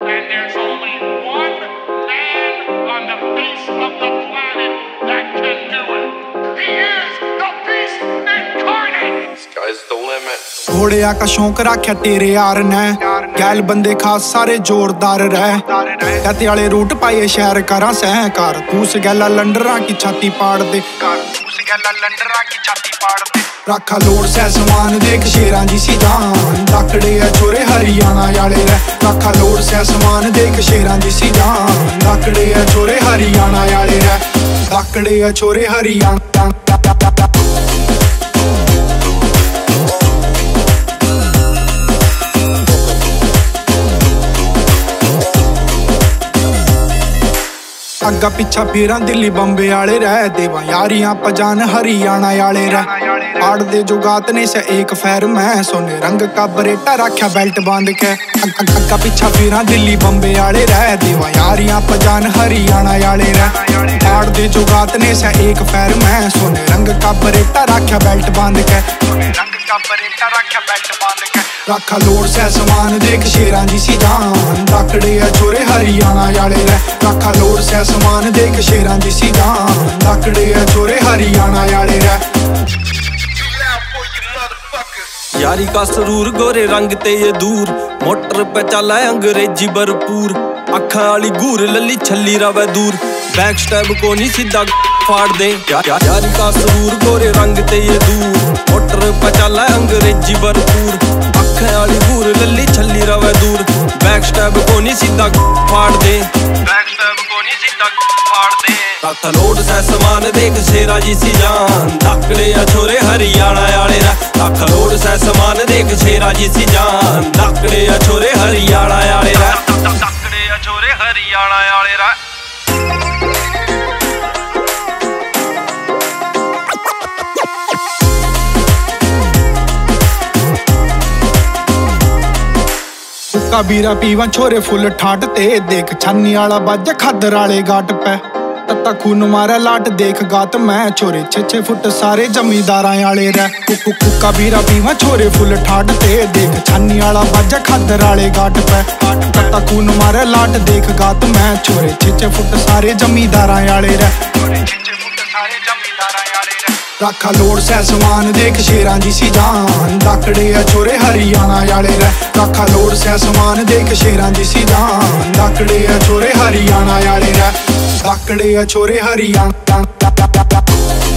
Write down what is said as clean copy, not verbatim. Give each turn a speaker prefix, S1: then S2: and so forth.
S1: And there's only one man on the face of the planet that can do it. He is the beast incarnate.
S2: Sky's the limit.
S3: घोड़िया का शौक रखा तेरे यार ने गैल बंदे खास सारे जोरदार रह कहते वाले रूट पाए शहर करा सहकार तू सगैला लंडरा की छाती पाड़ दे रखा लोड सै समान देख शेरां जी सी जान दाकड़े है छोरे हरियाणा याले रह रखा लोड सै समान देख शेरां जी सी जान दाकड़े है छोरे हरियाणा याले रह दाकड़े है छोरे हरियाणा अग्गा पिछा फिरां दिल्ली बंबे आले रह देवा यारियां पजान हरियाणा आले रह आड़ दे जुगात ने से एक फैर मैं सोने रंग का बरेटा रखा बेल्ट बांध के अग्गा पिछा फिरां दिल्ली बंबे आले रह देवा यारियां पजान हरियाणा आले रह आड़ दे जुगात ने से एक फैर मैं सोने रंग का बरेटा रखा बेल्ट बांध के रखा लोड सै समान देख शेरां जी सी जान दाकड़े है छोरे हरियाणा आले रह रखा लोड सै समान देख शेरां जी सी जान दाकड़े है छोरे हरियाणा आले रह
S4: यारी का सरूर गोरे रंग ते ये दूर मोटर पे चला अंग्रेजी भरपूर अखा वाली घूर लली छली रवे दूर बैक स्टेप को नहीं सीधा फाड़ दे यारी का सरूर गोरे रंग ते ये दूर मोटर पे चला अंग्रेजी भरपूर अखा वाली घूर लली छली रवे दूर बैक स्टेप को नहीं सीधा फाड़ दे रख लोड सै समान देख शेरा जी सी जान दाकड़े आ छोरे हरियाणा आले रह रख लोड सै समान देख शेरा जी सी जान दाकड़े आ छोरे हरियाणा आले रह दाकड़े आ छोरे हरियाणा आले रह
S3: हुक्का बीरा पीवा छोरे फुल ठाट ते देख छन्नी आला बाजा खादर आले गाट पे तत्ता खून मारा लाट देख गात मैं छोरे 6-6 फुट सारे जमींदारां आले रह हुक्का बीरा पीवा छोरे फुल ठाट ते देख छन्नी आला बाजा खादर आले गाट पे तत्ता खून मारा लाट देख गात मैं छोरे 6-6 फुट सारे जमींदारां आले रह रखा लोड सै समान देख शेरां जी सी जान दाकड़े है छोरे हरियाणा आले रह रखा लोड सै समान देख शेरां जी सी जान दाकड़े है छोरे हरियाणा आले रह दाकड़े है छोरे हरियाणा